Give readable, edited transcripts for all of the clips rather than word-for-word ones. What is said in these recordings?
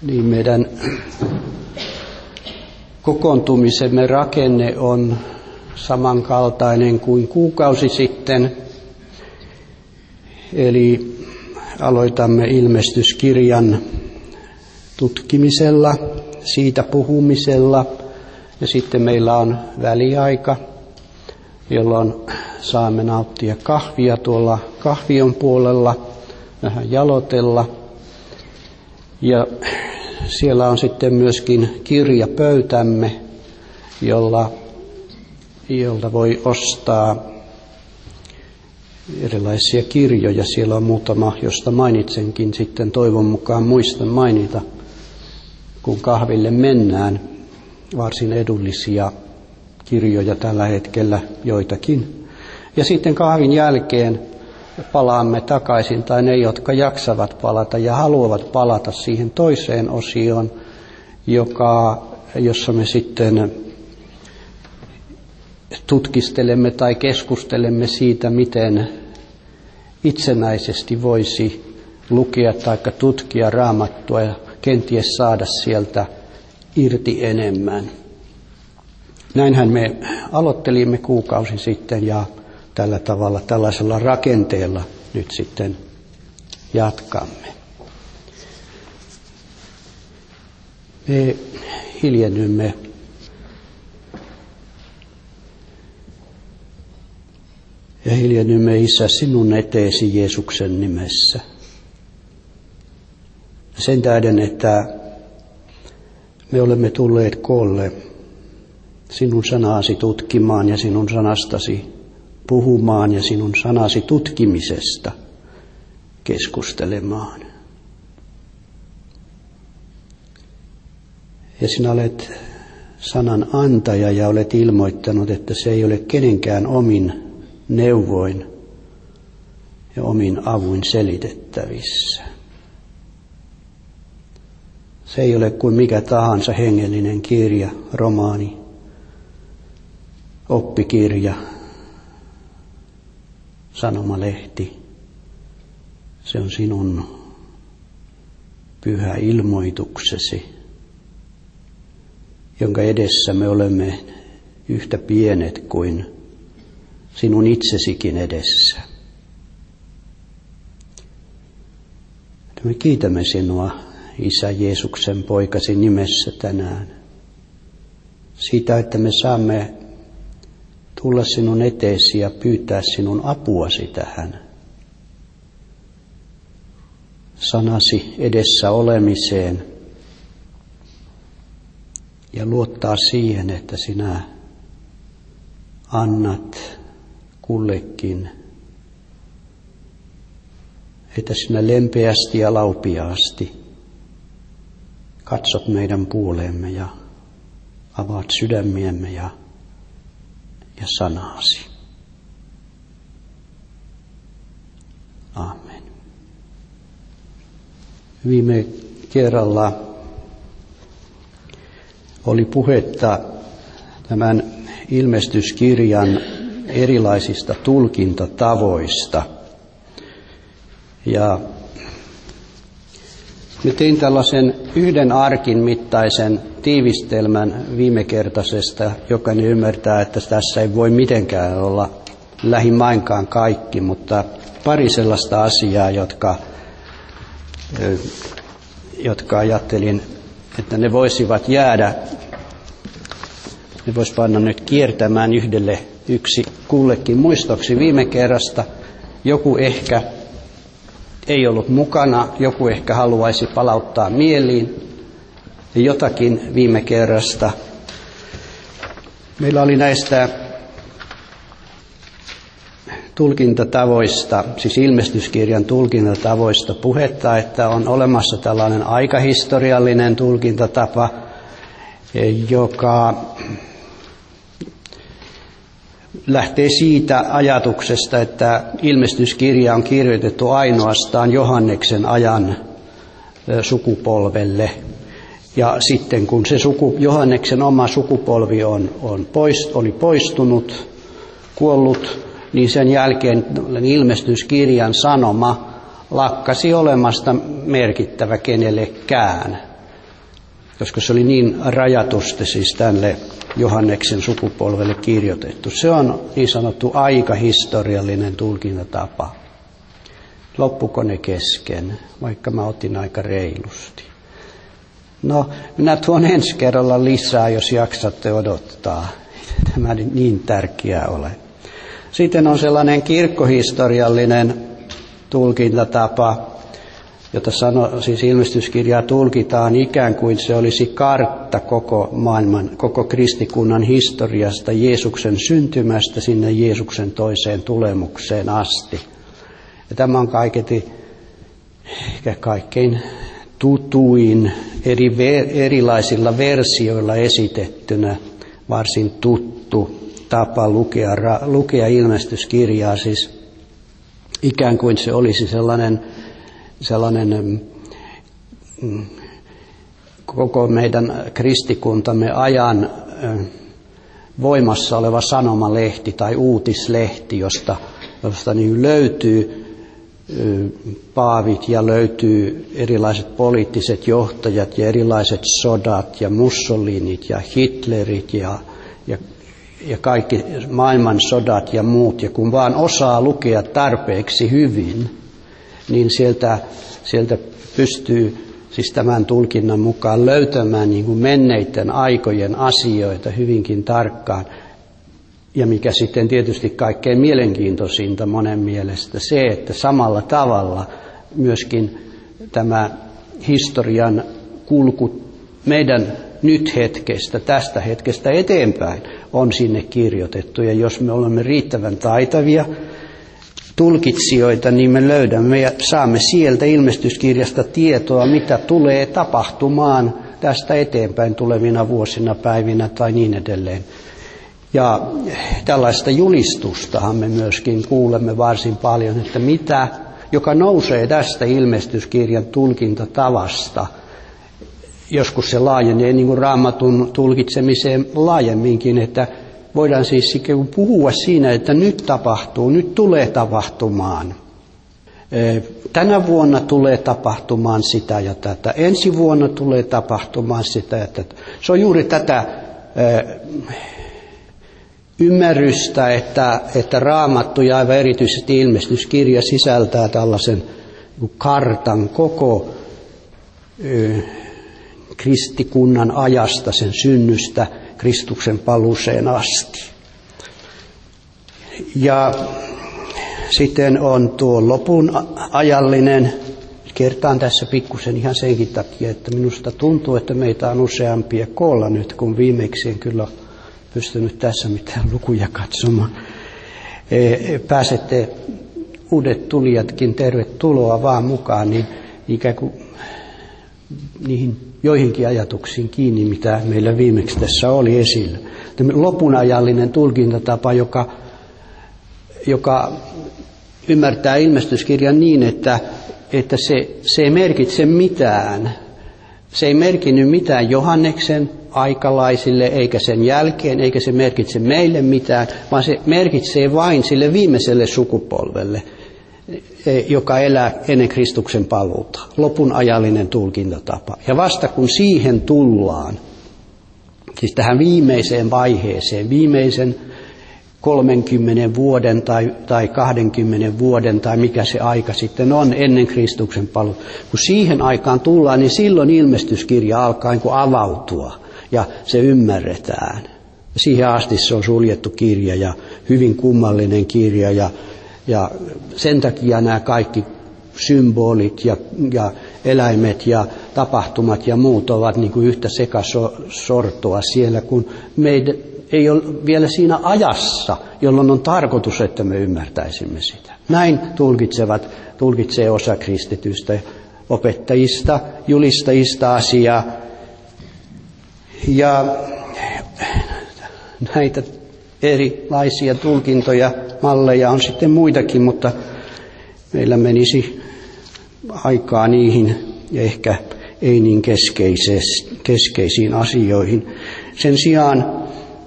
Niin meidän kokoontumisemme rakenne on samankaltainen kuin kuukausi sitten. Eli aloitamme ilmestyskirjan tutkimisella, siitä puhumisella ja sitten meillä on väliaika, jolloin saamme nauttia kahvia tuolla kahvion puolella, vähän jalotella. Ja siellä on sitten myöskin kirjapöytämme, jolta voi ostaa erilaisia kirjoja. Siellä on muutama, josta mainitsenkin sitten toivon mukaan muistan mainita, kun kahville mennään. Varsin edullisia kirjoja tällä hetkellä joitakin. Ja sitten kahvin jälkeen palaamme takaisin, tai ne, jotka jaksavat palata ja haluavat palata siihen toiseen osioon, jossa me sitten tutkistelemme tai keskustelemme siitä, miten itsenäisesti voisi lukea tai tutkia Raamattua ja kenties saada sieltä irti enemmän. Näinhän me aloittelimme kuukausi sitten ja tällä tavalla, tällaisella rakenteella nyt sitten jatkamme. Me hiljennymme ja hiljennymme, Isä, sinun eteesi Jeesuksen nimessä. Sen tähden, että me olemme tulleet koolle sinun sanasi tutkimaan ja sinun sanastasi puhumaan ja sinun sanasi tutkimisesta keskustelemaan. Ja sinä olet sanan antaja ja olet ilmoittanut, että se ei ole kenenkään omin neuvoin ja omin avuin selitettävissä. Se ei ole kuin mikä tahansa hengellinen kirja, romaani, oppikirja, sanomalehti. Se on sinun pyhä ilmoituksesi, jonka edessä me olemme yhtä pienet kuin sinun itsesikin edessä. Me kiitämme sinua, Isä Jeesuksen poikasi nimessä tänään, siitä, että me saamme tulla sinun eteesi ja pyytää sinun apuasi tähän sanasi edessä olemiseen ja luottaa siihen, että sinä annat kullekin, että sinä lempeästi ja laupiaasti katsot meidän puoleemme ja avaat sydämiemme ja sanasi. Amen. Viime kerralla oli puhetta tämän ilmestyskirjan erilaisista tulkintatavoista. Ja me tein tällaisen yhden arkin mittaisen tiivistelmän viimekertaisesta. Jokainen ymmärtää, että tässä ei voi mitenkään olla lähimainkaan kaikki, mutta pari sellaista asiaa, jotka ajattelin, että ne voisivat jäädä, ne vois panna nyt kiertämään yksi kullekin muistoksi viime kerrasta. Joku ehkä ei ollut mukana, joku ehkä haluaisi palauttaa mieliin jotakin viime kerrasta. Meillä oli näistä tulkintatavoista, siis ilmestyskirjan tulkintatavoista puhetta, että on olemassa tällainen aikahistoriallinen tulkintatapa, joka lähtee siitä ajatuksesta, että ilmestyskirja on kirjoitettu ainoastaan Johanneksen ajan sukupolvelle. Ja sitten kun se Johanneksen oma sukupolvi oli poistunut, kuollut, niin sen jälkeen ilmestyskirjan sanoma lakkasi olemasta merkittävä kenellekään. koska se oli niin rajatusti siis tälle Johanneksen sukupolvelle kirjoitettu. Se on niin sanottu aikahistoriallinen tulkintatapa. Loppuko ne kesken, vaikka mä otin aika reilusti? No, minä tuon ensi kerralla lisää, jos jaksatte odottaa. Tämä niin tärkeää ole. Sitten on sellainen kirkkohistoriallinen tulkintatapa, jota siis ilmestyskirjaa tulkitaan ikään kuin se olisi kartta koko maailman, koko kristikunnan historiasta, Jeesuksen syntymästä sinne Jeesuksen toiseen tulemukseen asti. Ja tämä on kaikkein tutuin erilaisilla versioilla esitettynä varsin tuttu tapa lukea ilmestyskirjaa, siis ikään kuin se olisi sellainen koko meidän kristikuntamme ajan voimassa oleva sanomalehti tai uutislehti, josta niin löytyy paavit ja löytyy erilaiset poliittiset johtajat ja erilaiset sodat ja Mussolinit ja Hitlerit ja kaikki maailman sodat ja muut. Ja kun vaan osaa lukea tarpeeksi hyvin, niin sieltä pystyy siis tämän tulkinnan mukaan löytämään niin kuin menneiden aikojen asioita hyvinkin tarkkaan. Ja mikä sitten tietysti kaikkein mielenkiintoisinta monen mielestä se, että samalla tavalla myöskin tämä historian kulku meidän nyt hetkestä, tästä hetkestä eteenpäin on sinne kirjoitettu. Ja jos me olemme riittävän taitavia tulkitsijoita, niin me löydämme ja saamme sieltä ilmestyskirjasta tietoa, mitä tulee tapahtumaan tästä eteenpäin tulevina vuosina, päivinä tai niin edelleen. Ja tällaista julistustahan me myöskin kuulemme varsin paljon, että joka nousee tästä ilmestyskirjan tulkintatavasta. Joskus se laajenee niin kuin Raamatun tulkitsemiseen laajemminkin, että voidaan siis puhua siinä, että nyt tulee tapahtumaan. Tänä vuonna tulee tapahtumaan sitä ja tätä. Ensi vuonna tulee tapahtumaan sitä ja tätä. Se on juuri tätä ymmärrystä, että Raamattu ja aivan erityisesti ilmestyskirja sisältää tällaisen kartan koko kristikunnan ajasta, sen synnystä Kristuksen paluuseen asti. Ja sitten on tuo lopun ajallinen, kertaan tässä pikkusen ihan senkin takia, että minusta tuntuu, että meitä on useampia koolla nyt, kun viimeksi en kyllä pystynyt tässä mitään lukuja katsomaan. Pääsette uudet tulijatkin, tervetuloa vaan mukaan, niin ikään kuin niihin joihinkin ajatuksiin kiinni, mitä meillä viimeksi tässä oli esillä. Tämä lopunajallinen tulkintatapa, joka ymmärtää ilmestyskirjan niin, että se ei merkitse mitään. Se ei merkinnyt mitään Johanneksen aikalaisille, eikä sen jälkeen, eikä se merkitse meille mitään, vaan se merkitsee vain sille viimeiselle sukupolvelle, joka elää ennen Kristuksen paluuta. Lopun ajallinen tulkintatapa. Ja vasta kun siihen tullaan, siis tähän viimeiseen vaiheeseen, viimeisen 30 vuoden tai 20 vuoden tai mikä se aika sitten on ennen Kristuksen paluuta. Kun siihen aikaan tullaan, niin silloin ilmestyskirja alkaa niin kuin avautua ja se ymmärretään. Siihen asti se on suljettu kirja ja hyvin kummallinen kirja ja sen takia nämä kaikki symbolit ja eläimet ja tapahtumat ja muut ovat niin kuin yhtä sekasortoa siellä, kun meidän ei ole vielä ajassa, jolloin on tarkoitus, että me ymmärtäisimme sitä. Näin tulkitsee osa kristitystä, opettajista, julistajista asiaa. Ja näitä erilaisia tulkintoja, malleja on sitten muitakin, mutta meillä menisi aikaa niihin ja ehkä ei niin keskeisiin asioihin. Sen sijaan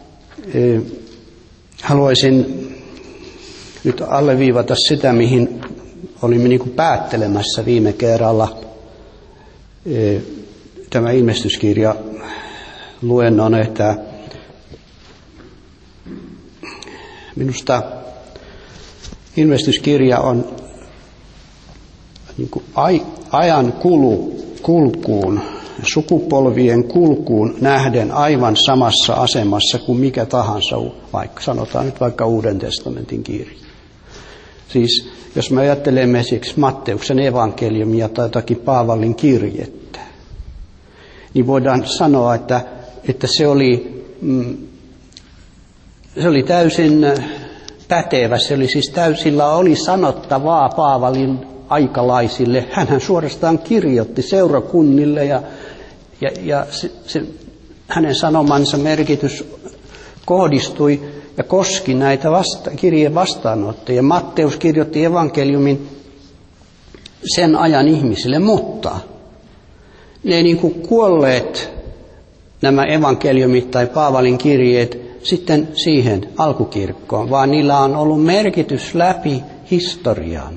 haluaisin nyt alleviivata sitä, mihin olimme niin kuin päättelemässä viime kerralla. tämä ilmestyskirja luennon, että minusta ilmestyskirja on niin kuin ajan kulkuun, sukupolvien kulkuun nähden aivan samassa asemassa kuin mikä tahansa, sanotaan nyt vaikka Uuden testamentin kirja. Siis jos me ajattelemme esimerkiksi Matteuksen evankeliumia tai jotakin Paavalin kirjettä, niin voidaan sanoa, että se oli täysin pätevä. Se oli siis sillä oli sanottavaa Paavalin aikalaisille. Hänhän suorastaan kirjoitti seurakunnille ja hänen sanomansa merkitys kohdistui ja koski näitä kirjeen vastaanottajia. Matteus kirjoitti evankeliumin sen ajan ihmisille, mutta ne niin kuin kuolleet nämä evankeliumit tai Paavalin kirjeet sitten siihen alkukirkkoon, vaan niillä on ollut merkitys läpi historian.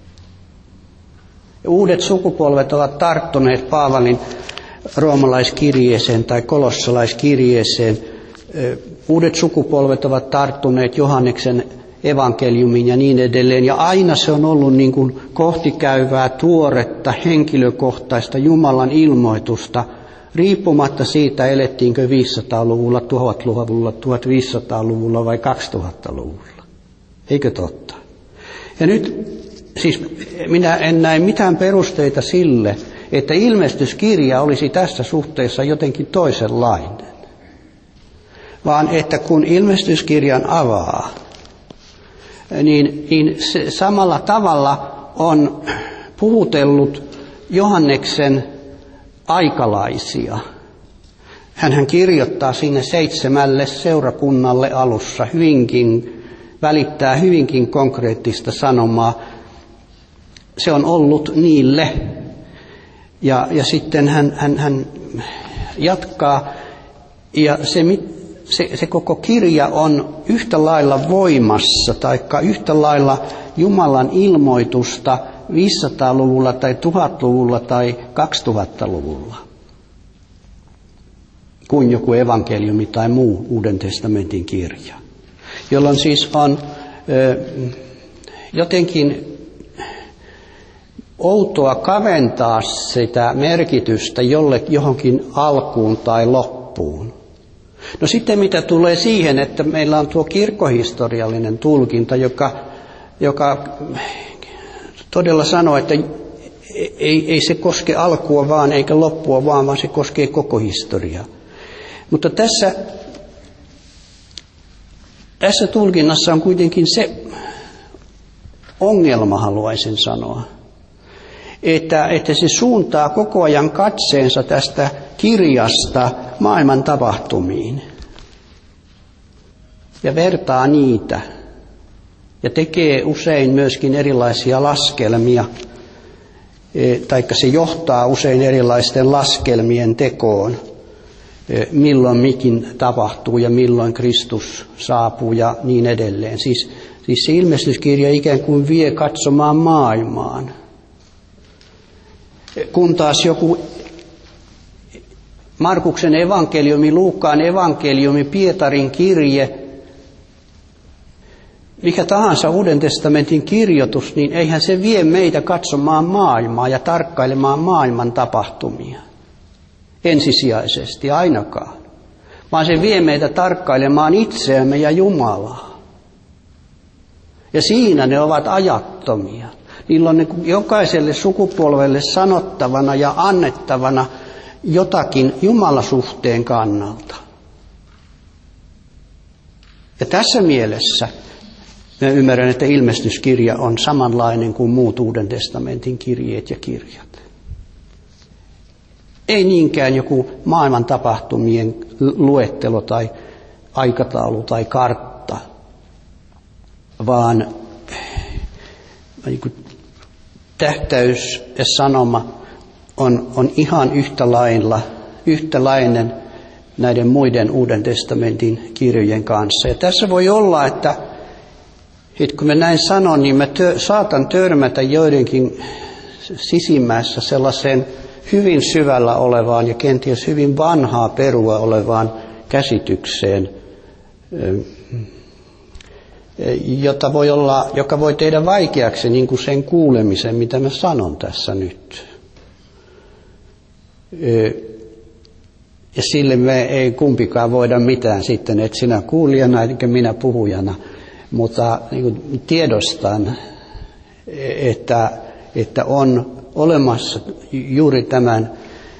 Uudet sukupolvet ovat tarttuneet Paavalin roomalaiskirjeeseen tai kolossalaiskirjeeseen. Uudet sukupolvet ovat tarttuneet Johanneksen evankeliumiin ja niin edelleen. Ja aina se on ollut niin kuin kohtikäyvää, tuoretta, henkilökohtaista Jumalan ilmoitusta, riippumatta siitä, elettiinkö 500-luvulla, 1000-luvulla, 1500-luvulla vai 2000-luvulla. Eikö totta? Ja nyt siis minä en näe mitään perusteita sille, että ilmestyskirja olisi tässä suhteessa jotenkin toisenlainen. Vaan että kun ilmestyskirjan avaa, niin se samalla tavalla on puhutellut Johanneksen aikalaisia. Hänhän kirjoittaa sinne 7 seurakunnalle alussa välittää hyvinkin konkreettista sanomaa. Se on ollut niille. Ja sitten hän jatkaa, ja se koko kirja on yhtä lailla voimassa, taikka yhtä lailla Jumalan ilmoitusta 500-luvulla tai 1000-luvulla tai 2000-luvulla kuin joku evankeliumi tai muu Uuden testamentin kirja, jolloin siis on jotenkin outoa kaventaa sitä merkitystä johonkin alkuun tai loppuun. No sitten mitä tulee siihen, että meillä on tuo kirkkohistoriallinen tulkinta, joka todella sanoo, että ei se koske alkua vaan eikä loppua vaan se koskee koko historiaa. Mutta tässä tulkinnassa on kuitenkin se ongelma, haluaisin sanoa, että se suuntaa koko ajan katseensa tästä kirjasta maailman tapahtumiin ja vertaa niitä ja tekee usein myöskin erilaisia laskelmia, taikka se johtaa usein erilaisten laskelmien tekoon, milloin mikin tapahtuu ja milloin Kristus saapuu ja niin edelleen. Siis se ilmestyskirja ikään kuin vie katsomaan maailmaan. Kun taas joku Markuksen evankeliumi, Luukkaan evankeliumi, Pietarin kirje, mikä tahansa Uuden testamentin kirjoitus, niin eihän se vie meitä katsomaan maailmaa ja tarkkailemaan maailman tapahtumia ensisijaisesti ainakaan, vaan se vie meitä tarkkailemaan itseämme ja Jumalaa. Ja siinä ne ovat ajattomia. Niillä on jokaiselle sukupolvelle sanottavana ja annettavana jotakin Jumalasuhteen kannalta. Ja tässä mielessä mä ymmärrän, että ilmestyskirja on samanlainen kuin muut Uuden testamentin kirjeet ja kirjat. Ei niinkään joku maailman tapahtumien luettelo tai aikataulu tai kartta, vaan niin kuin tähtäys ja sanoma on ihan yhtälainen näiden muiden Uuden testamentin kirjojen kanssa. Ja tässä voi olla, että kun mä näin sanon, niin mä saatan törmätä joidenkin sisimmässä sellaiseen hyvin syvällä olevaan ja kenties hyvin vanhaa perua olevaan käsitykseen, joka voi tehdä vaikeaksi niin kuin sen kuulemisen, mitä mä sanon tässä nyt. Ja sille me ei kumpikaan voida mitään sitten, että sinä kuulijana eikä minä puhujana. Mutta niin kuin tiedostan, että on olemassa juuri tämän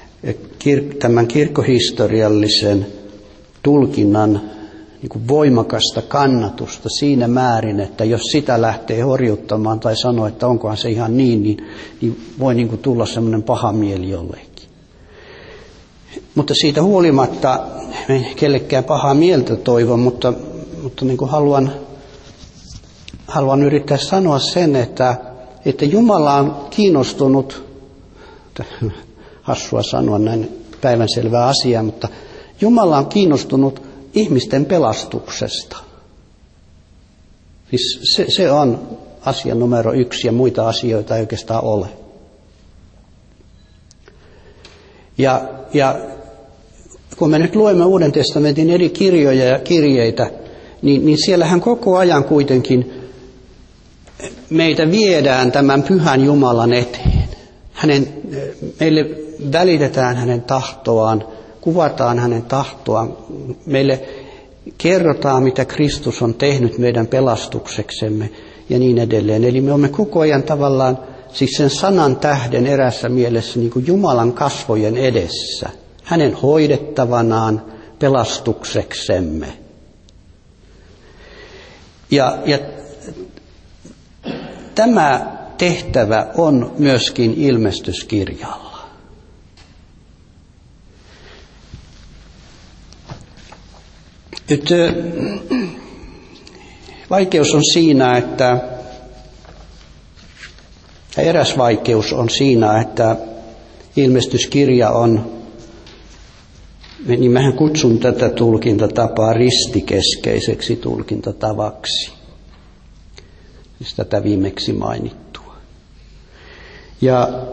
kirkkohistoriallisen tulkinnan niin kuin voimakasta kannatusta siinä määrin, että jos sitä lähtee horjuttamaan tai sanoo, että onkohan se ihan niin voi niin kuin tulla semmoinen paha mieli jollekin. Mutta siitä huolimatta, kellekään pahaa mieltä toivon, mutta niin kuin haluan yrittää sanoa sen, että Jumala on kiinnostunut, hassua sanoa näin päivänselvää asiaa, mutta Jumala on kiinnostunut ihmisten pelastuksesta. Siis se on asia numero 1 ja muita asioita ei oikeastaan ole. Ja kun me nyt luemme Uuden testamentin eri kirjoja ja kirjeitä, niin siellähän koko ajan kuitenkin meitä viedään tämän pyhän Jumalan eteen. Meille välitetään hänen tahtoaan, kuvataan hänen tahtoaan, meille kerrotaan, mitä Kristus on tehnyt meidän pelastukseksemme ja niin edelleen. Eli me olemme koko ajan tavallaan siis sen sanan tähden erässä mielessä niin kuin Jumalan kasvojen edessä, hänen hoidettavanaan pelastukseksemme. Ja tämä tehtävä on myöskin ilmestyskirjalla. Nyt vaikeus on siinä, eräs vaikeus on siinä, että ilmestyskirja on, niin mähän kutsun tätä tulkintatapaa ristikeskeiseksi tulkintatavaksi. Siis tätä viimeksi mainittua. Ja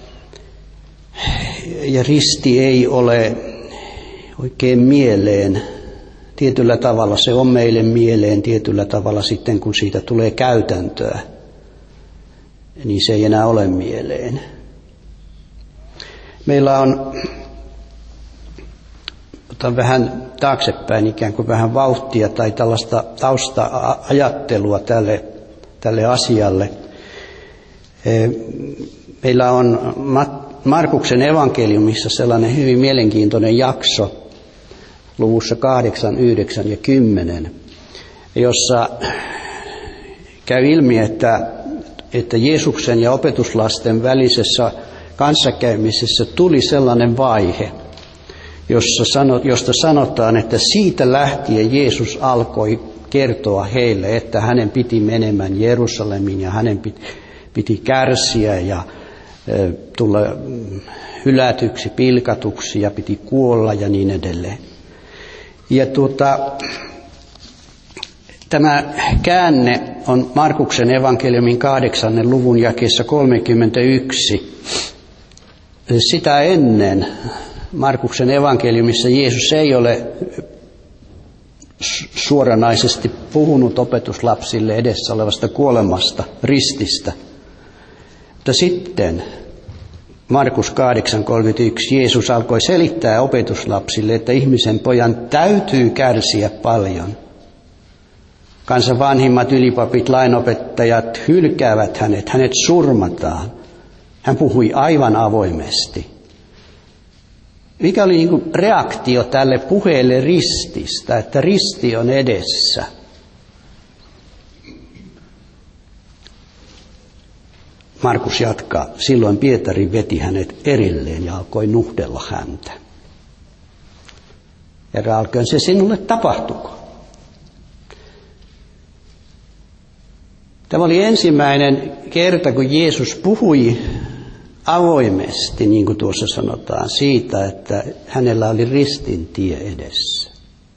risti ei ole oikein mieleen. Tietyllä tavalla se on meille mieleen, tietyllä tavalla sitten kun siitä tulee käytäntöä, niin se ei enää ole mieleen. Meillä on, otan vähän taaksepäin ikään kuin vähän vauhtia tai tällaista tausta-ajattelua tälle asialle. Meillä on Markuksen evankeliumissa sellainen hyvin mielenkiintoinen jakso, luvussa 8, 9 ja 10, jossa käy ilmi, että Jeesuksen ja opetuslasten kanssakäymisessä tuli sellainen vaihe, josta sanotaan, että siitä lähtien Jeesus alkoi kertoa heille, että hänen piti menemään Jerusalemiin ja hänen piti kärsiä ja tulla hylätyksi, pilkatuksi ja piti kuolla ja niin edelleen. Ja tämä käänne on Markuksen evankeliumin 8. luvun jakeessa 31. Sitä ennen Markuksen evankeliumissa Jeesus ei ole suoranaisesti puhunut opetuslapsille edessä olevasta kuolemasta, rististä. Mutta sitten Markus 8.31 Jeesus alkoi selittää opetuslapsille, että ihmisen pojan täytyy kärsiä paljon. Kansan vanhimmat ylipapit, lainopettajat hylkäävät hänet surmataan. Hän puhui aivan avoimesti. Mikä oli niin kuin reaktio tälle puheelle rististä, että risti on edessä? Markus jatkaa, silloin Pietari veti hänet erilleen ja alkoi nuhdella häntä. Herra, alkoon se sinulle tapahtuko? Tämä oli ensimmäinen kerta, kun Jeesus puhui avoimesti, niin kuin tuossa sanotaan, siitä, että hänellä oli ristin tie edessä.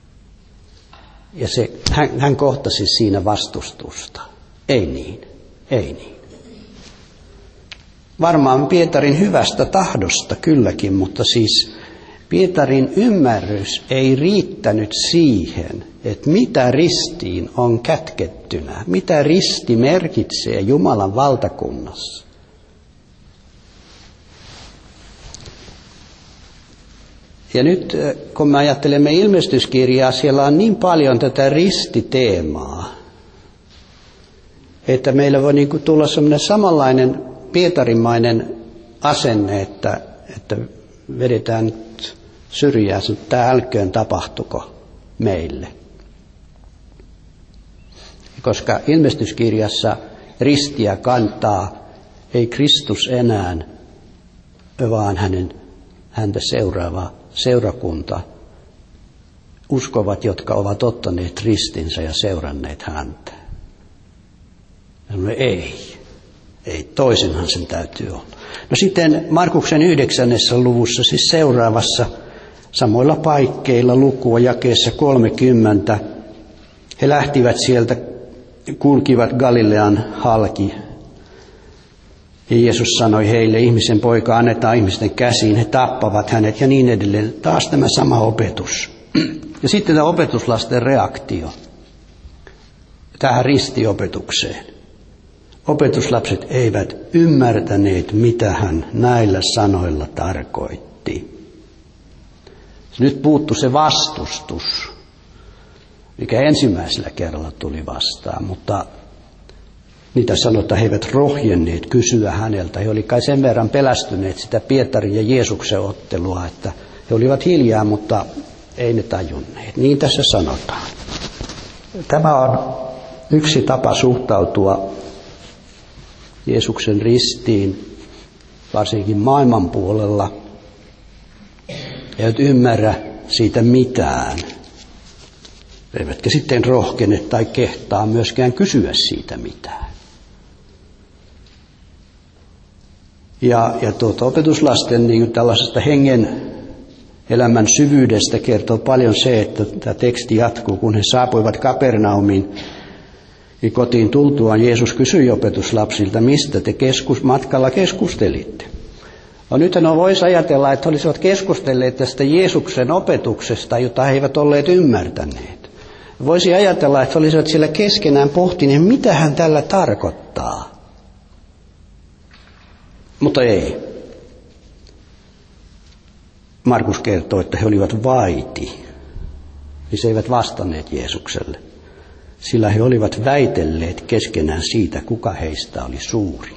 Ja hän kohtasi siinä vastustusta. Ei niin, ei niin. Varmaan Pietarin hyvästä tahdosta kylläkin, mutta siis Pietarin ymmärrys ei riittänyt siihen, että mitä ristiin on kätkettynä, mitä risti merkitsee Jumalan valtakunnassa. Ja nyt kun me ajattelemme ilmestyskirjaa, siellä on niin paljon tätä ristiteemaa, että meillä voi niin kuin tulla sellainen samanlainen pietarimainen asenne, että vedetään nyt syrjään, että tämä älköön tapahtuko meille. Koska ilmestyskirjassa ristiä kantaa ei Kristus enää, vaan häntä seuraava seurakunta, uskovat, jotka ovat ottaneet ristinsä ja seuranneet häntä. Ei, toisinhan sen täytyy olla. No sitten Markuksen 9. luvussa, siis seuraavassa, samoilla paikkeilla lukua jakeessa 30, he lähtivät sieltä, kulkivat Galilean halki. Ja Jeesus sanoi heille, ihmisen poika annetaan ihmisten käsiin, he tappavat hänet ja niin edelleen. Taas tämä sama opetus. Ja sitten tämä opetuslasten reaktio tähän ristiopetukseen. Opetuslapset eivät ymmärtäneet, mitä hän näillä sanoilla tarkoitti. Nyt puuttui se vastustus, mikä ensimmäisellä kerralla tuli vastaan, mutta niitä sanotaan, he eivät rohjenneet kysyä häneltä. He olivat kai sen verran pelästyneet sitä Pietarin ja Jeesuksen ottelua, että he olivat hiljaa, mutta ei ne tajunneet. Niin tässä sanotaan. Tämä on yksi tapa suhtautua Jeesuksen ristiin, varsinkin maailman puolella. He eivät ymmärrä siitä mitään. Eivätkä sitten rohkene tai kehtaa myöskään kysyä siitä mitään. Ja opetuslasten niin tällaisesta hengen elämän syvyydestä kertoo paljon se, että tämä teksti jatkuu. Kun he saapuivat Kapernaumiin, niin kotiin tultuaan Jeesus kysyi opetuslapsilta, mistä te matkalla keskustelitte. No nythän voisi ajatella, että he olisivat keskustelleet tästä Jeesuksen opetuksesta, jota he eivät olleet ymmärtäneet. Voisi ajatella, että he olisivat siellä keskenään pohtineet, mitä hän tällä tarkoittaa. Mutta ei. Markus kertoo, että he olivat vaiti. Siis eivät vastanneet Jeesukselle. Sillä he olivat väitelleet keskenään siitä, kuka heistä oli suuri.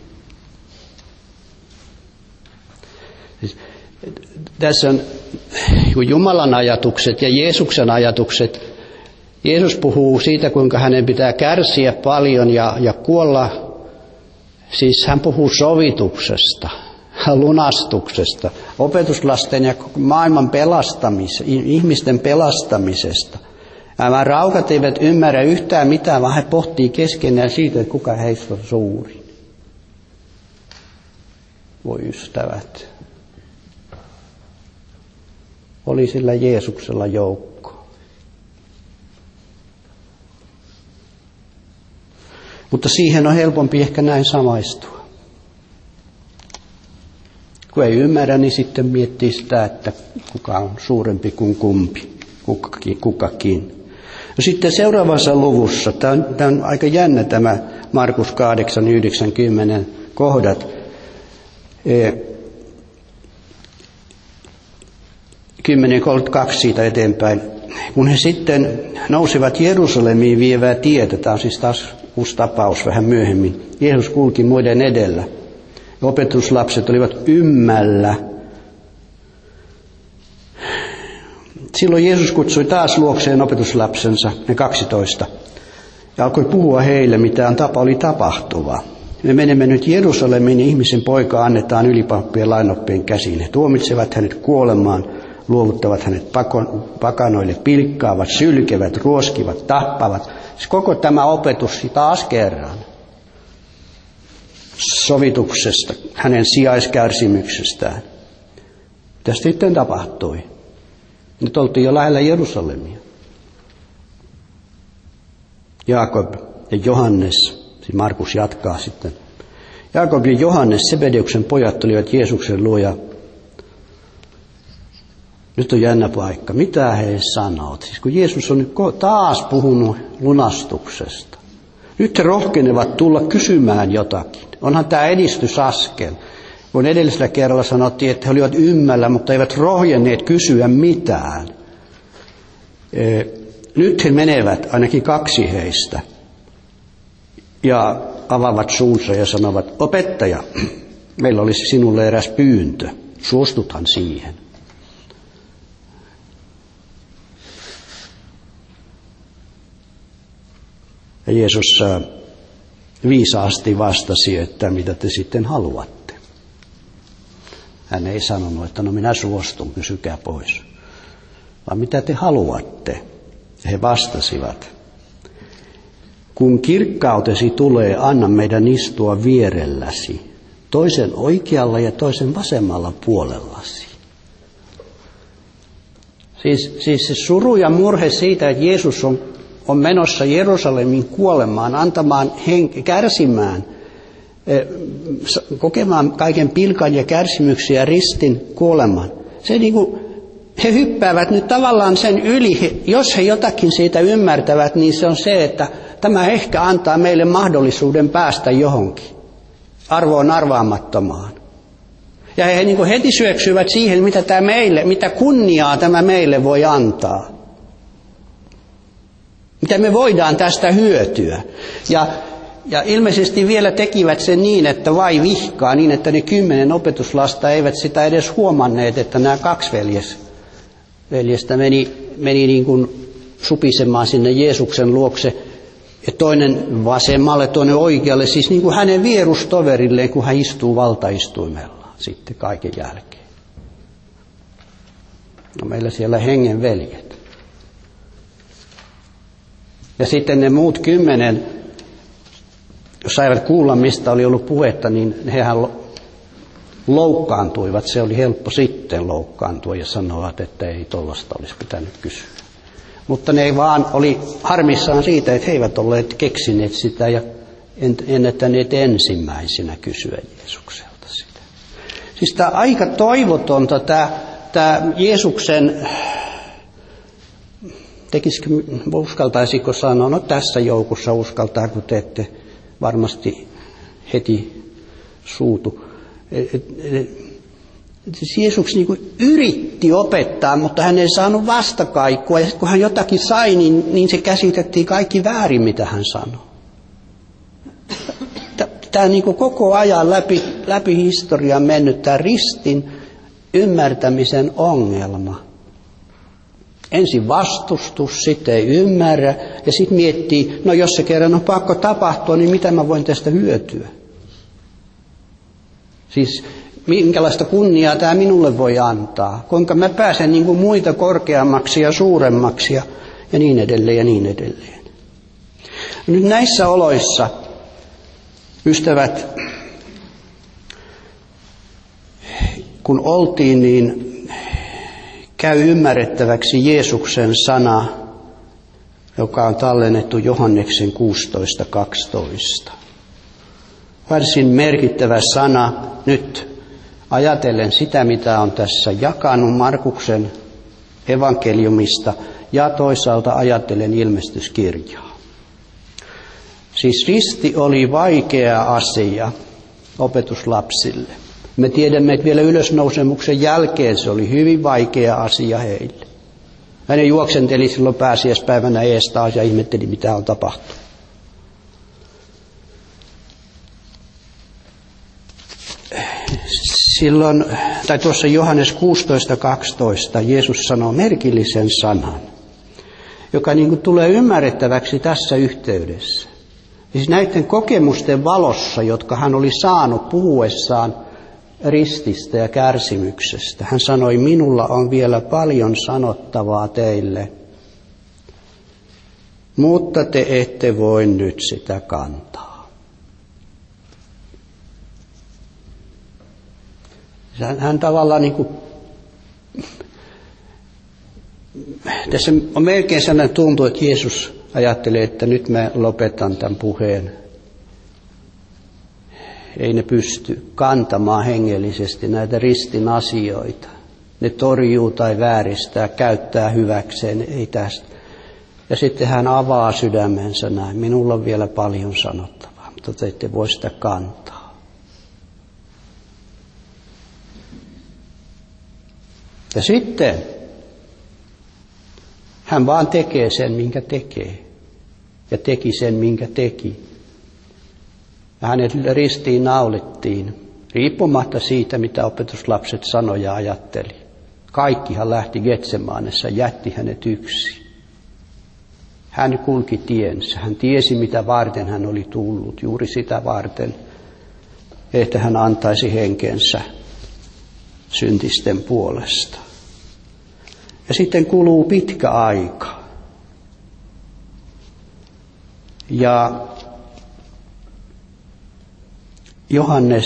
Siis, tässä on Jumalan ajatukset ja Jeesuksen ajatukset. Jeesus puhuu siitä, kuinka hänen pitää kärsiä paljon ja kuolla. Siis hän puhuu sovituksesta, lunastuksesta, opetuslasten ja maailman pelastamisesta, ihmisten pelastamisesta. Nämä raukat eivät ymmärrä yhtään mitään, vaan he pohtii keskenään siitä, että kuka heistä on suuri. Voi ystävät. Oli sillä Jeesuksella joukko. Mutta siihen on helpompi ehkä näin samaistua. Kun ei ymmärrä, niin sitten miettii sitä, että kuka on suurempi kuin kumpi, kukakin. No sitten seuraavassa luvussa, tämä on aika jännä tämä Markus 8, 90 kohdat. 10.32 siitä eteenpäin. Kun he sitten nousivat Jerusalemiin vievää tietä, tämä on siis taas uusi tapaus vähän myöhemmin. Jeesus kulki muiden edellä. Opetuslapset olivat ymmällä. Silloin Jeesus kutsui taas luokseen opetuslapsensa, ne 12, ja alkoi puhua heille, mitä oli tapahtuva. Me menemme nyt Jerusalemiin, niin ihmisen poika annetaan ylipappien lainoppien käsiin. He tuomitsevat hänet kuolemaan, luovuttavat hänet pakanoille, pilkkaavat, sylkevät, ruoskivat, tappavat. Koko tämä opetus taas kerran sovituksesta, hänen sijaiskärsimyksestään. Mitä sitten tapahtui? Nyt oltiin jo lähellä Jerusalemia. Jaakob ja Johannes, siis Markus jatkaa sitten, Jaakob ja Johannes, Sebedeuksen pojat, tulivat Jeesuksen luo ja nyt on jännä paikka. Mitä he sanovat? Siis kun Jeesus on nyt taas puhunut lunastuksesta. Nyt he rohkenevat tulla kysymään jotakin. Onhan tämä edistysaskel. Kun edellisellä kerralla sanottiin, että he olivat ymmällä, mutta eivät rohjenneet kysyä mitään. Nyt he menevät, ainakin 2 heistä, ja avaavat suunsa ja sanovat, opettaja, meillä olisi sinulle eräs pyyntö, suostuthan siihen. Ja Jeesus viisaasti vastasi, että mitä te sitten haluatte. Hän ei sanonut, että no minä suostun, kysykää pois. Vaan mitä te haluatte? He vastasivat, kun kirkkautesi tulee, anna meidän istua vierelläsi, toisen oikealla ja toisen vasemmalla puolellasi. Siis se suru ja murhe siitä, että Jeesus on menossa Jerusalemin kuolemaan, antamaan kärsimään, kokemaan kaiken pilkan ja kärsimyksiä ristin kuoleman. Se he hyppäävät nyt tavallaan sen yli. Jos he jotakin siitä ymmärtävät, niin se on se, että tämä ehkä antaa meille mahdollisuuden päästä johonkin arvoon arvaamattomaan. Ja he heti syöksyvät siihen, mitä kunniaa tämä meille voi antaa. Mitä me voidaan tästä hyötyä. Ja ilmeisesti vielä tekivät sen niin, että vai vihkaa, niin että ne 10 opetuslasta eivät sitä edes huomanneet, että nämä 2 veljestä meni niin kuin supisemaan sinne Jeesuksen luokse. Ja toinen vasemmalle, toinen oikealle, siis niin kuin hänen vierustoverilleen, kun hän istuu valtaistuimella sitten kaiken jälkeen. No meillä siellä hengen veljet. Ja sitten ne muut 10, jos saivat kuulla, mistä oli ollut puhetta, niin hehän loukkaantuivat. Se oli helppo sitten loukkaantua ja sanoa, että ei tollasta olisi pitänyt kysyä. Mutta ne vaan oli harmissaan siitä, että he eivät olleet keksineet sitä ja ennättäneet ensimmäisenä kysyä Jeesukselta sitä. Siis tämä aika toivotonta, tämä Jeesuksen, uskaltaisiko sanoa, no tässä joukossa uskaltaa, kun te ette varmasti heti suutu. Siis Jeesus yritti opettaa, mutta hän ei saanut vastakaikua. Ja kun hän jotakin sai, niin se käsitettiin kaikki väärin, mitä hän sanoi. Tämä koko ajan läpi historian mennyt tämä ristin ymmärtämisen ongelma. Ensin vastustus, sitten ei ymmärrä ja sitten miettii, no jos se kerran on pakko tapahtua, niin mitä mä voin tästä hyötyä? Siis minkälaista kunniaa tämä minulle voi antaa? Kuinka mä pääsen niin kuin muita korkeammaksi ja suuremmaksi ja niin edelleen ja niin edelleen. Nyt näissä oloissa, ystävät, kun oltiin, niin käy ymmärrettäväksi Jeesuksen sana, joka on tallennettu Johanneksen 16:12. Varsin merkittävä sana nyt ajatellen sitä, mitä on tässä jakanut Markuksen evankeliumista ja toisaalta ajatellen ilmestyskirjaa. Siis risti oli vaikea asia opetuslapsille. Me tiedämme, että vielä ylösnousemuksen jälkeen se oli hyvin vaikea asia heille. Hän juoksenteli silloin pääsiäispäivänä ees taas ja ihmetteli, mitä on tapahtunut. Silloin, tai tuossa Johannes 16:12 Jeesus sanoo merkillisen sanan, joka niin kuin tulee ymmärrettäväksi tässä yhteydessä. Siis näiden kokemusten valossa, jotka hän oli saanut puhuessaan rististä ja kärsimyksestä. Hän sanoi, minulla on vielä paljon sanottavaa teille, mutta te ette voi nyt sitä kantaa. Hän tavallaan niin kuin, tässä on melkein sellainen tuntuu, että Jeesus ajattelee, että nyt mä lopetan tämän puheen. ei ne pysty kantamaan hengellisesti näitä ristin asioita. Ne torjuu tai vääristää, käyttää hyväkseen, ei tästä. Ja sitten hän avaa sydämensä näin. Minulla on vielä paljon sanottavaa, mutta te ette voi sitä kantaa. Ja sitten hän vaan tekee sen, minkä tekee. Ja teki sen, minkä teki. Ja hänet ristiin naulittiin, riippumatta siitä, mitä opetuslapset sanoi ja ajatteli. Kaikkihan lähti Getsemanessa, jätti hänet yksin. Hän kulki tiensä. Hän tiesi, mitä varten hän oli tullut. Juuri sitä varten, että hän antaisi henkensä syntisten puolesta. Ja sitten kuluu pitkä aika. Ja Johannes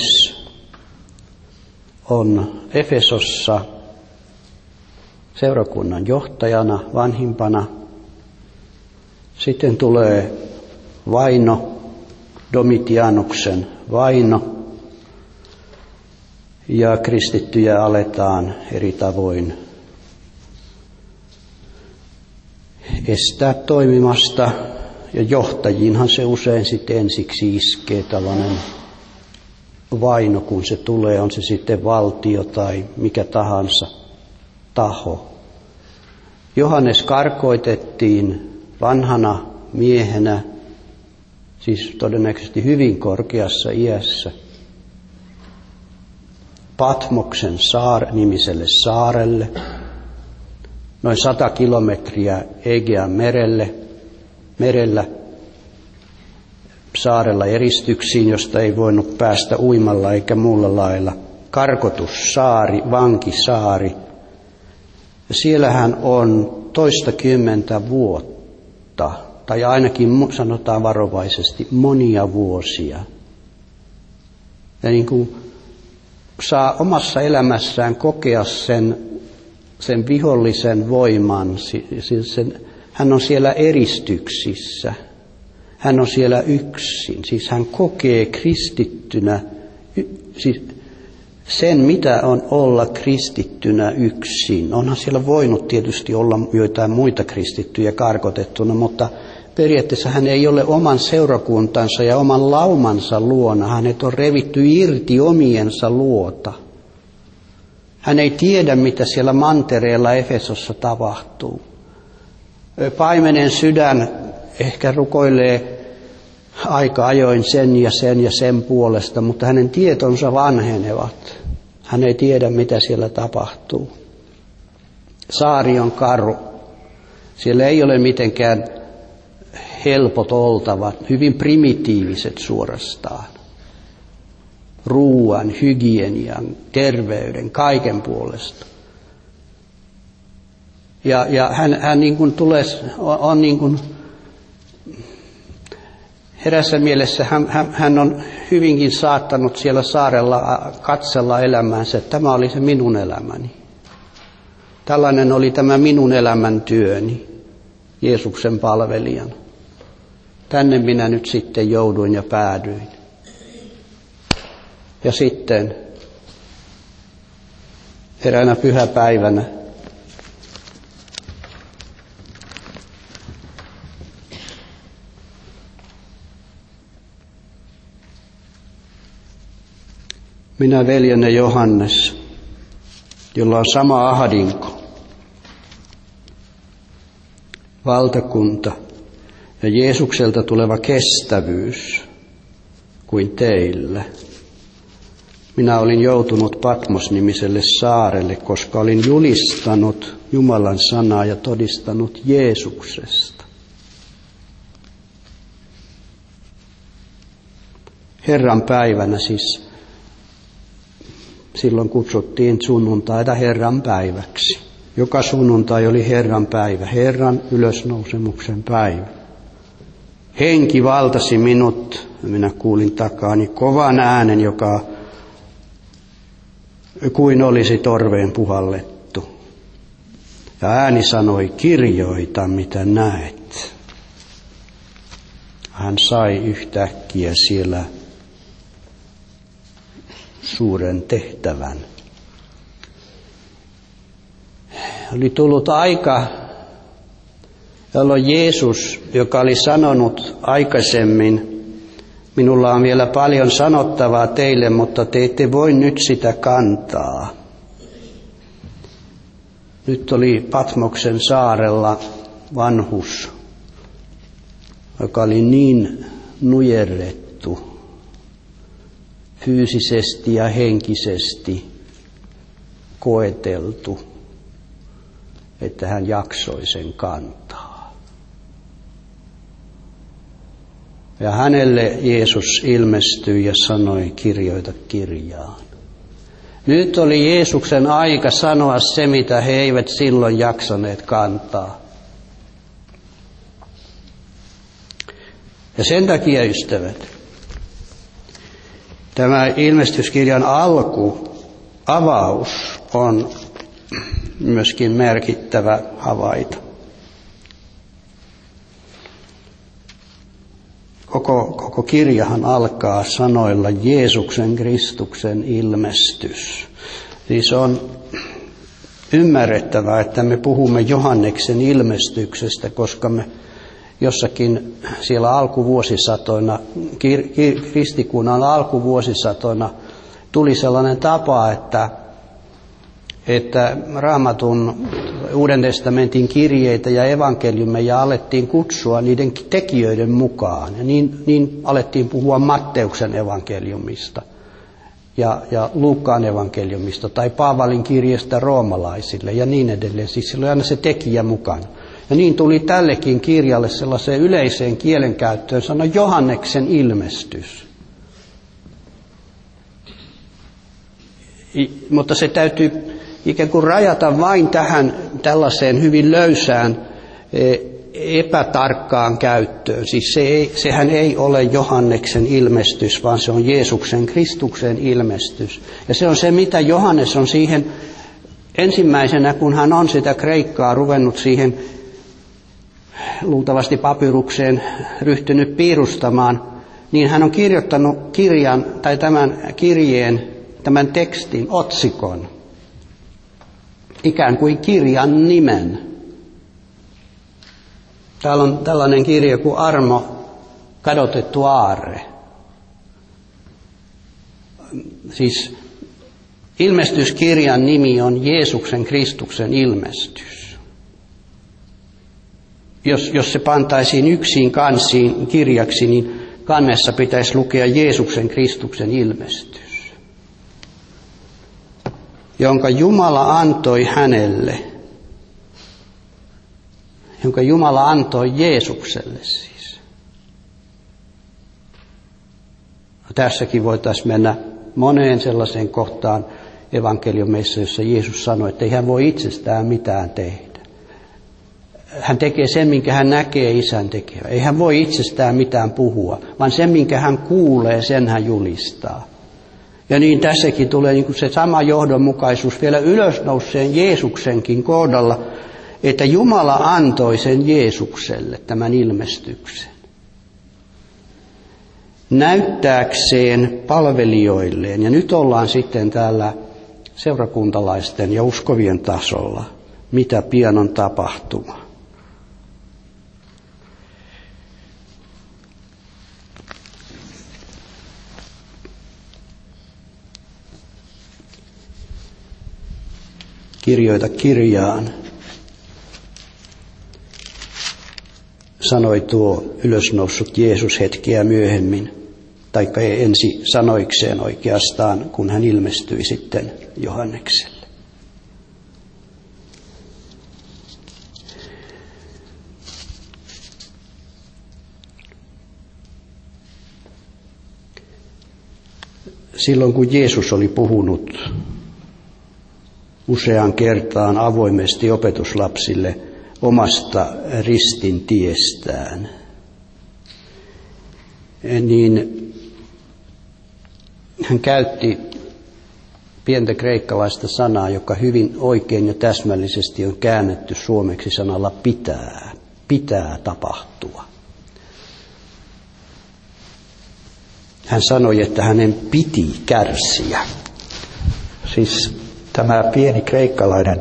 on Efesossa seurakunnan johtajana, vanhimpana. Sitten tulee vaino, Domitianuksen vaino, ja kristittyjä aletaan eri tavoin estää toimimasta, ja johtajiinhan se usein sitten ensiksi iskee tällainen vaino, kun se tulee, on se sitten valtio tai mikä tahansa taho. Johannes karkoitettiin vanhana miehenä, siis todennäköisesti hyvin korkeassa iässä, Patmoksen nimiselle saarelle, noin 100 kilometriä Egean merellä, saarella eristyksiin, josta ei voinut päästä uimalla eikä muulla lailla. Karkotussaari, vankisaari. Ja siellähän on toistakymmentä vuotta, tai ainakin sanotaan varovaisesti monia vuosia. Ja niin kuin saa omassa elämässään kokea sen vihollisen voiman, hän on siellä eristyksissä. Hän on siellä yksin, siis hän kokee kristittynä, siis sen mitä on olla kristittynä yksin. Onhan siellä voinut tietysti olla joitain muita kristittyjä karkotettuna, mutta periaatteessa hän ei ole oman seurakuntansa ja oman laumansa luona. Hänet on revitty irti omiensa luota. Hän ei tiedä, mitä siellä mantereella Efesossa tapahtuu. Paimenen sydän ehkä rukoilee aika ajoin sen ja sen puolesta, mutta hänen tietonsa vanhenevat. Hän ei tiedä, mitä siellä tapahtuu. Saari on karu. Siellä ei ole mitenkään helpot oltavat, hyvin primitiiviset suorastaan. Ruuan, hygienian, terveyden, kaiken puolesta. Ja hän niin kuin on niin kuin erässä mielessä hän on hyvinkin saattanut siellä saarella katsella elämäänsä, että tämä oli se minun elämäni. Tällainen oli tämä minun elämäntyöni Jeesuksen palvelijana. Tänne minä nyt sitten jouduin ja päädyin. Ja sitten eräänä pyhäpäivänä minä, veljenne Johannes, jolla on sama ahdinko, valtakunta ja Jeesukselta tuleva kestävyys kuin teillä. Minä olin joutunut Patmos-nimiselle saarelle, koska olin julistanut Jumalan sanaa ja todistanut Jeesuksesta. Herran päivänä siis, silloin kutsuttiin sunnuntaita Herran päiväksi. Joka sunnuntai oli Herran päivä, Herran ylösnousemuksen päivä. Henki valtasi minut, ja minä kuulin takaani kovan äänen, joka kuin olisi torveen puhallettu. Ja ääni sanoi, kirjoita mitä näet. Hän sai yhtäkkiä siellä suuren tehtävän. Oli tullut aika, jolloin Jeesus, joka oli sanonut aikaisemmin, minulla on vielä paljon sanottavaa teille, mutta te ette voi nyt sitä kantaa. Nyt oli Patmoksen saarella vanhus, joka oli niin nujerrettu fyysisesti ja henkisesti koeteltu, että hän jaksoi sen kantaa. Ja hänelle Jeesus ilmestyi ja sanoi, kirjoita kirjaan. Nyt oli Jeesuksen aika sanoa se, mitä he eivät silloin jaksaneet kantaa. Ja sen takia, ystävät, tämä ilmestyskirjan avaus on myöskin merkittävä havaita. Koko kirjahan alkaa sanoilla Jeesuksen Kristuksen ilmestys. Siis on ymmärrettävää, että me puhumme Johanneksen ilmestyksestä, koska me jossakin siellä alkuvuosisatoina, kristikunnan alkuvuosisatoina tuli sellainen tapa, että Raamatun Uuden testamentin kirjeitä ja evankeliumeja alettiin kutsua niiden tekijöiden mukaan. Ja niin alettiin puhua Matteuksen evankeliumista ja Luukkaan evankeliumista tai Paavalin kirjeestä roomalaisille ja niin edelleen. Siis sillä oli aina se tekijä mukana. Ja niin tuli tällekin kirjalle sellaiseen yleiseen kielenkäyttöön sana Johanneksen ilmestys. Mutta se täytyy ikään kuin rajata vain tähän tällaiseen hyvin löysään, epätarkkaan käyttöön. Siis sehän ei ole Johanneksen ilmestys, vaan se on Jeesuksen Kristuksen ilmestys. Ja se on se, mitä Johannes on siihen ensimmäisenä, kun hän on sitä kreikkaa ruvennut siihen luultavasti papyrukseen ryhtynyt piirustamaan, niin hän on kirjoittanut kirjan tai tämän kirjeen, tämän tekstin otsikon, ikään kuin kirjan nimen. Täällä on tällainen kirja kuin Armo, kadotettu aarre. Siis ilmestyskirjan nimi on Jeesuksen Kristuksen ilmestys. Jos se pantaisiin yksin kansiin kirjaksi, niin kannessa pitäisi lukea Jeesuksen Kristuksen ilmestys, jonka Jumala antoi hänelle, jonka Jumala antoi Jeesukselle siis. Tässäkin voitaisiin mennä moneen sellaiseen kohtaan evankeliumeissa, jossa Jeesus sanoi, että ei hän voi itsestään mitään tehdä. Hän tekee sen, minkä hän näkee isän tekevän. Ei hän voi itsestään mitään puhua, vaan sen, minkä hän kuulee, sen hän julistaa. Ja niin tässäkin tulee niin kuin se sama johdonmukaisuus vielä ylösnouseen Jeesuksenkin kohdalla, että Jumala antoi sen Jeesukselle tämän ilmestyksen. Näyttääkseen palvelijoilleen, ja nyt ollaan sitten täällä seurakuntalaisten ja uskovien tasolla, mitä pian on tapahtuma. Kirjoita kirjaan, sanoi tuo ylösnoussut Jeesus hetkeä myöhemmin, taikka ensi sanoikseen oikeastaan, kun hän ilmestyi sitten Johannekselle. Silloin kun Jeesus oli puhunut useaan kertaan avoimesti opetuslapsille omasta ristin tiestään, niin hän käytti pientä kreikkalaista sanaa, joka hyvin oikein ja täsmällisesti on käännetty suomeksi sanalla pitää tapahtua. hän sanoi, että hänen piti kärsiä. Siis tämä pieni kreikkalainen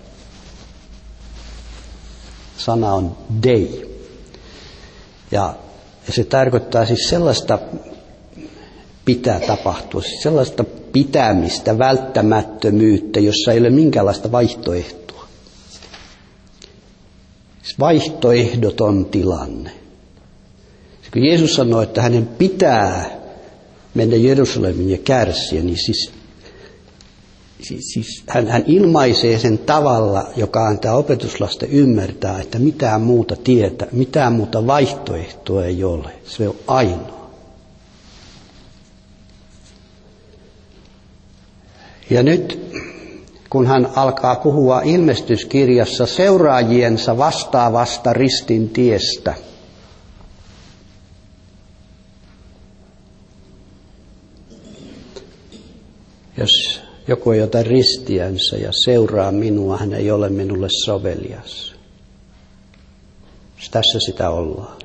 sana on dei. Ja se tarkoittaa siis sellaista pitää tapahtua, siis sellaista pitämistä, välttämättömyyttä, jossa ei ole minkäänlaista vaihtoehtoa. Siis vaihtoehdoton tilanne. Kun Jeesus sanoi, että hänen pitää mennä Jerusalemiin ja kärsiä, niin siis hän ilmaisee sen tavalla, joka antaa opetuslasten ymmärtää, että mitään muuta tietä, mitään muuta vaihtoehtoa ei ole. Se on ainoa. Ja nyt, kun hän alkaa puhua ilmestyskirjassa seuraajiensa vastaavasta ristin tiestä, jos joku ei ota ristiänsä ja seuraa minua, hän ei ole minulle sovelias. Tässä sitä ollaan.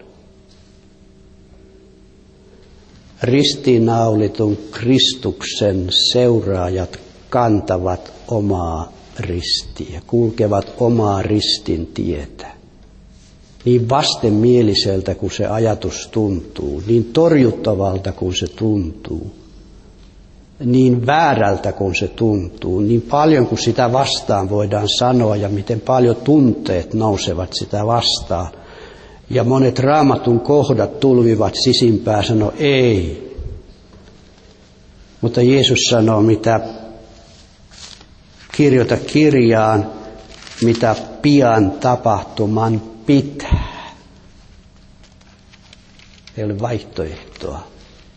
Ristiinnaulitun Kristuksen seuraajat kantavat omaa ristiä, kulkevat omaa ristin tietä. Niin vastenmieliseltä kuin se ajatus tuntuu, niin torjuttavalta kuin se tuntuu, niin väärältä kuin se tuntuu, niin paljon kuin sitä vastaan voidaan sanoa ja miten paljon tunteet nousevat sitä vastaan. Ja monet Raamatun kohdat tulvivat sisimpään, sanoo ei. Mutta Jeesus sanoo, mitä kirjoita kirjaan, mitä pian tapahtuman pitää. Ei ole vaihtoehtoa.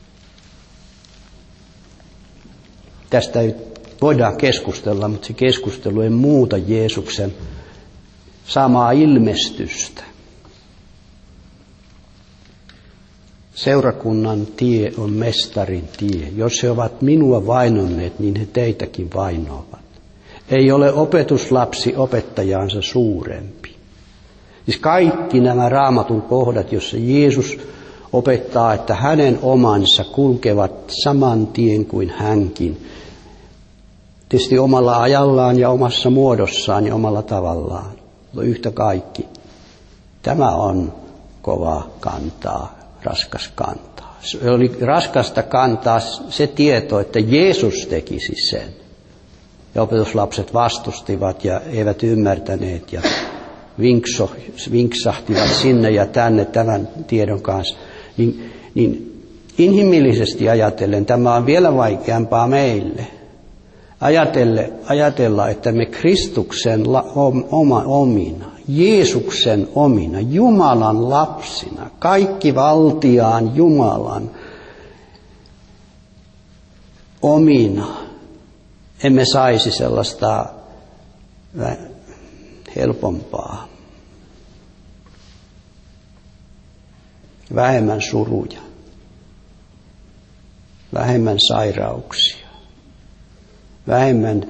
Tästä voidaan keskustella, mutta se keskustelu ei muuta Jeesuksen samaa ilmestystä. Seurakunnan tie on mestarin tie. Jos he ovat minua vainonneet, niin he teitäkin vainoavat. Ei ole opetuslapsi opettajaansa suurempi. Siis kaikki nämä Raamatun kohdat, jossa Jeesus opettaa, että hänen omansa kulkevat saman tien kuin hänkin. Tietysti omalla ajallaan ja omassa muodossaan ja omalla tavallaan. Yhtä kaikki. Tämä on kova kantaa, raskas kantaa. Se oli raskasta kantaa se tieto, että Jeesus tekisi sen. Ja opetuslapset vastustivat ja eivät ymmärtäneet ja vinksahtivat sinne ja tänne tämän tiedon kanssa. Niin inhimillisesti ajatellen tämä on vielä vaikeampaa meille. Ajatella, että me Kristuksen omina, Jeesuksen omina, Jumalan lapsina, kaikki valtiaan Jumalan omina, emme saisi sellaista helpompaa, vähemmän suruja, vähemmän sairauksia, vähemmän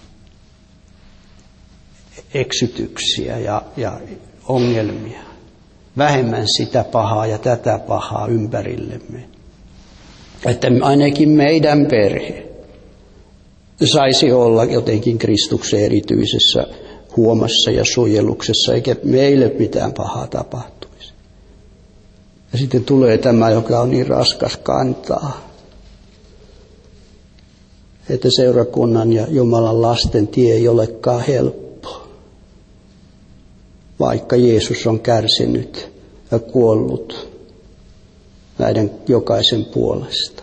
eksytyksiä ja ongelmia, vähemmän sitä pahaa ja tätä pahaa ympärillemme. Että ainakin meidän perhe saisi olla jotenkin Kristuksen erityisessä huomassa ja suojeluksessa, eikä meille mitään pahaa tapahtuisi. Ja sitten tulee tämä, joka on niin raskas kantaa, että seurakunnan ja Jumalan lasten tie ei olekaan helppo, vaikka Jeesus on kärsinyt ja kuollut näiden jokaisen puolesta.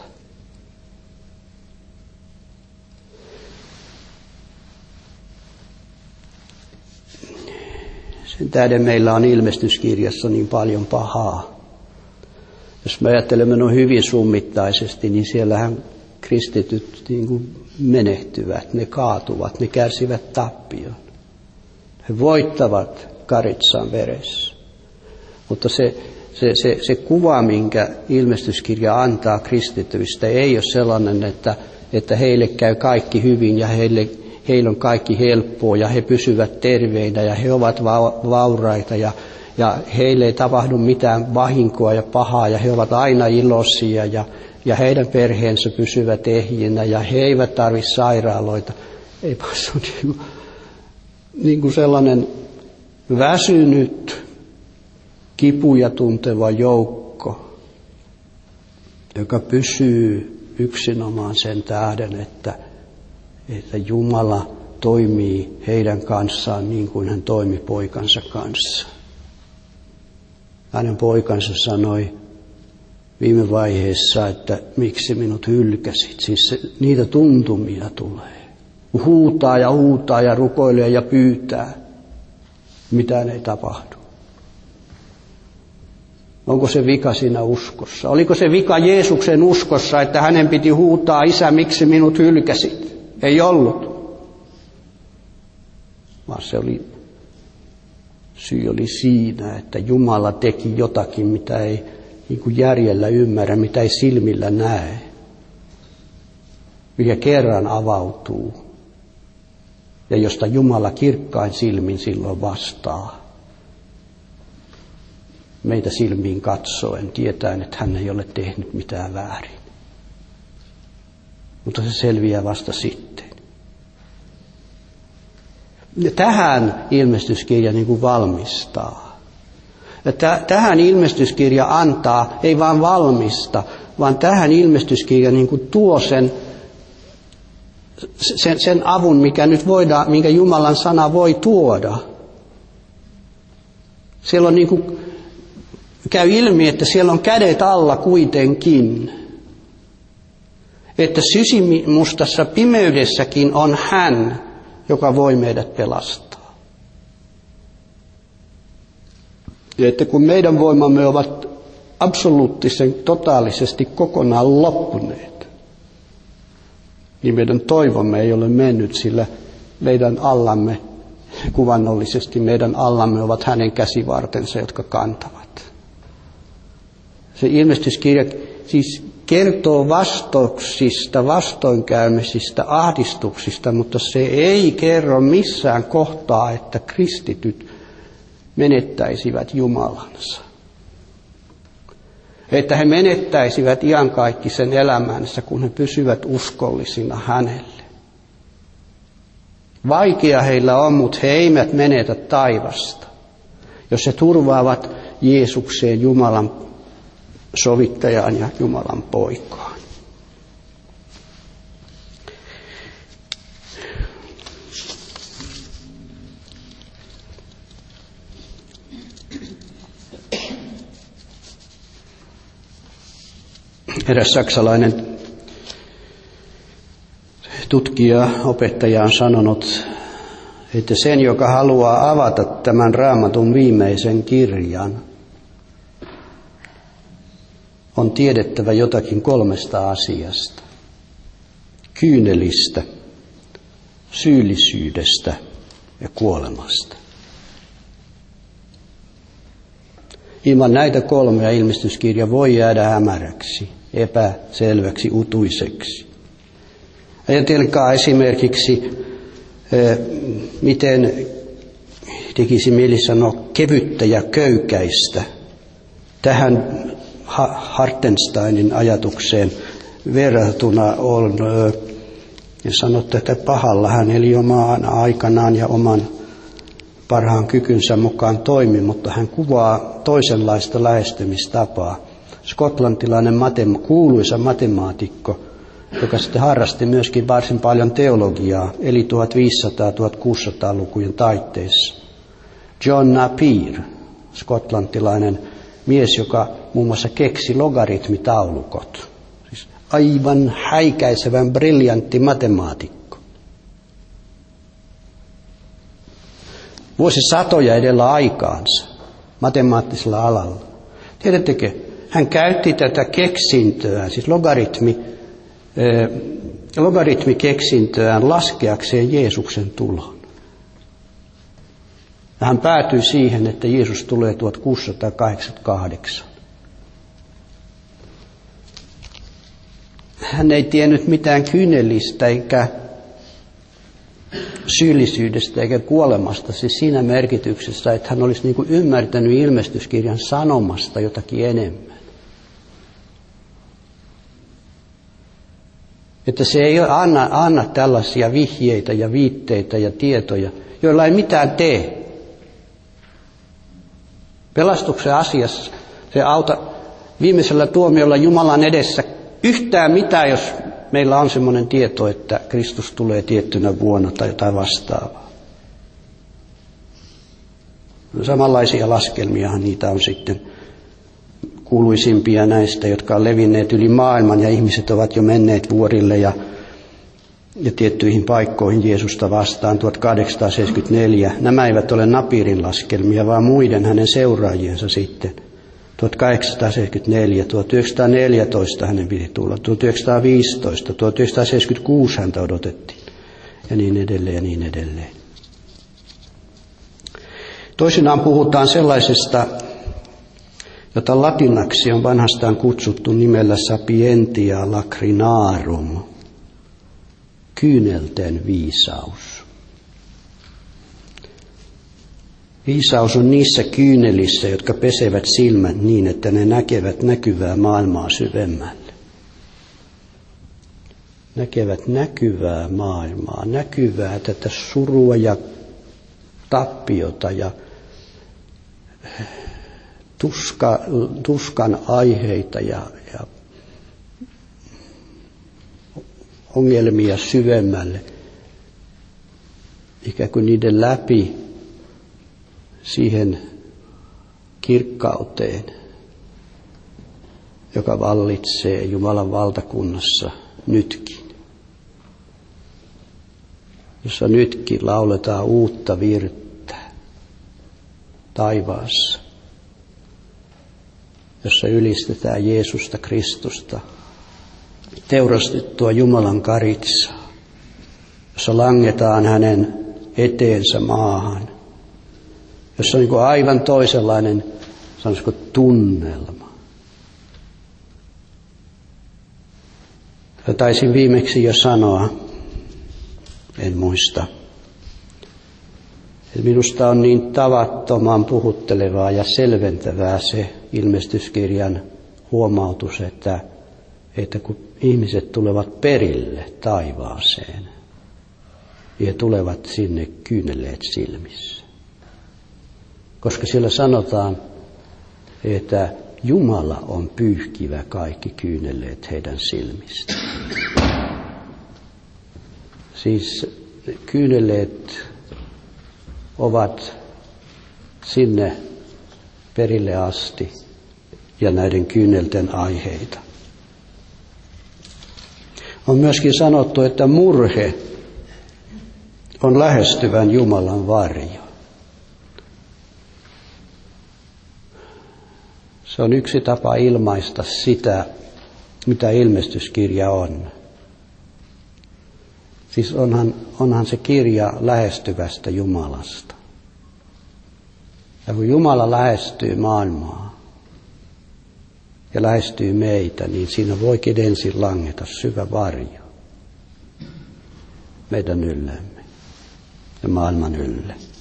Sen tähden meillä on ilmestyskirjassa niin paljon pahaa. Jos me ajattelemme noin hyvin summittaisesti, niin siellähän kristityt niin kuin menehtyvät, ne kaatuvat, ne kärsivät tappion. He voittavat karitsan veressä. Mutta se kuva, minkä ilmestyskirja antaa kristityistä, ei ole sellainen, että heille käy kaikki hyvin ja heillä on kaikki helppoa ja he pysyvät terveinä ja he ovat vauraita ja heille ei tapahdu mitään vahinkoa ja pahaa ja he ovat aina iloisia ja ja heidän perheensä pysyvät ehjinä ja he eivät tarvitse sairaaloita. Ei vaan se on niin kuin sellainen väsynyt, kipuja tunteva joukko, joka pysyy yksinomaan sen tähden, että Jumala toimii heidän kanssaan niin kuin hän toimi poikansa kanssa. Hänen poikansa sanoi viime vaiheessa, että miksi minut hylkäsit. Siis niitä tuntumia tulee. Huutaa ja rukoilee ja pyytää. Mitään ei tapahdu. Onko se vika siinä uskossa? Oliko se vika Jeesuksen uskossa, että hänen piti huutaa, Isä, miksi minut hylkäsit? Ei ollut. Vaan syy oli siinä, että Jumala teki jotakin, mitä ei niin kuin järjellä ymmärrä, mitä ei silmillä näe. Mikä kerran avautuu. Ja josta Jumala kirkkain silmin silloin vastaa. Meitä silmiin katsoen, tietäen, että hän ei ole tehnyt mitään väärin. Mutta se selviää vasta sitten. Ja tähän ilmestyskirja niin kuin valmistaa. Ja tähän ilmestyskirja antaa, ei vaan valmista, vaan tähän ilmestyskirja niin kuin tuo sen avun, minkä Jumalan sana voi tuoda. Siellä on niin kuin, käy ilmi, että siellä on kädet alla kuitenkin. Että sysimustassa pimeydessäkin on hän, joka voi meidät pelastaa. Ja että kun meidän voimamme ovat absoluuttisen, totaalisesti kokonaan loppuneet, niin meidän toivomme ei ole mennyt, sillä meidän allamme, kuvannollisesti meidän allamme ovat hänen käsivartensa, jotka kantavat. Se ilmestyskirja siis kertoo vastauksista, vastoinkäymisistä, ahdistuksista, mutta se ei kerro missään kohtaa, että kristityt menettäisivät Jumalansa. Että he menettäisivät iankaikkisen elämänsä, kun he pysyvät uskollisina hänelle. Vaikea heillä on, mutta he eivät menetä taivasta, jos he turvaavat Jeesukseen Jumalan sovittajaan ja Jumalan poikaan. Eräs saksalainen tutkija, opettaja on sanonut, että sen, joka haluaa avata tämän Raamatun viimeisen kirjan, on tiedettävä jotakin 3 asiasta. Kyynelistä, syyllisyydestä ja kuolemasta. Ilman näitä 3 ilmestyskirja voi jäädä hämäräksi, epäselväksi, utuiseksi. Ajatelkaa esimerkiksi, miten tekisi mieli sanoa kevyttä ja köykäistä. Tähän Hartensteinin ajatukseen verrattuna on sanottu, että pahalla hän eli omaan aikanaan ja oman parhaan kykynsä mukaan toimi, mutta hän kuvaa toisenlaista lähestymistapaa. Skotlantilainen kuuluisa matemaatikko, joka sitten harrasti myöskin varsin paljon teologiaa, eli 1500-1600-lukujen taitteessa. John Napier, skotlantilainen mies, joka muun muassa keksi logaritmitaulukot. Siis aivan häikäisevän briljantti matemaatikko. Vuosisatoja edellä aikaansa matemaattisella alalla. Tiedättekö, hän käytti tätä keksintöä, siis logaritmikeksintöään laskeakseen Jeesuksen tulon. Ja hän päätyi siihen, että Jeesus tulee 1688. Hän ei tiennyt mitään kyynelistä eikä syyllisyydestä eikä kuolemasta, siis siinä merkityksessä, että hän olisi niin kuin ymmärtänyt ilmestyskirjan sanomasta jotakin enemmän. Että se ei anna tällaisia vihjeitä ja viitteitä ja tietoja, joilla ei mitään tee. Pelastuksen asiassa se auta viimeisellä tuomiolla Jumalan edessä yhtään mitään, jos meillä on semmoinen tieto, että Kristus tulee tiettynä vuonna tai jotain vastaavaa. Samanlaisia laskelmiahan niitä on sitten kuuluisimpia näistä, jotka on levinneet yli maailman ja ihmiset ovat jo menneet vuorille ja tiettyihin paikkoihin Jeesusta vastaan 1874. Nämä eivät ole Napirin laskelmia, vaan muiden hänen seuraajiensa sitten. 1874, 1914 hänen piti tulla, 1915, 1976 häntä odotettiin ja niin edelleen ja niin edelleen. Toisinaan puhutaan sellaisesta, jota latinaksi on vanhastaan kutsuttu nimellä sapientia lacrinarum, kyynelten viisaus. Viisaus on niissä kyynelissä, jotka pesevät silmät niin, että ne näkevät näkyvää maailmaa syvemmälle. Näkevät näkyvää maailmaa, näkyvää tätä surua ja tappiota ja tuskan aiheita ja ongelmia syvemmälle, ikään kuin niiden läpi siihen kirkkauteen, joka vallitsee Jumalan valtakunnassa nytkin, jossa nytkin lauletaan uutta virttä taivaassa, jossa ylistetään Jeesusta Kristusta, teurastettua Jumalan karitsaa, jossa langetaan hänen eteensä maahan, jossa on niin kuin aivan toisenlainen, sanoisiko, tunnelma. Ja taisin viimeksi jo sanoa, en muista, että minusta on niin tavattoman puhuttelevaa ja selventävää se ilmestyskirjan huomautus, että kun ihmiset tulevat perille taivaaseen, he tulevat sinne kyyneleet silmissä. Koska siellä sanotaan, että Jumala on pyyhkivä kaikki kyyneleet heidän silmistä. Siis kyyneleet ovat sinne perille asti ja näiden kyynelten aiheita. On myöskin sanottu, että murhe on lähestyvän Jumalan varjo. Se on yksi tapa ilmaista sitä, mitä ilmestyskirja on. Siis onhan se kirja lähestyvästä Jumalasta. Ja kun Jumala lähestyy maailmaa ja lähestyy meitä, niin siinä voikin ensin langeta syvä varjo meidän yllemme ja maailman ylle.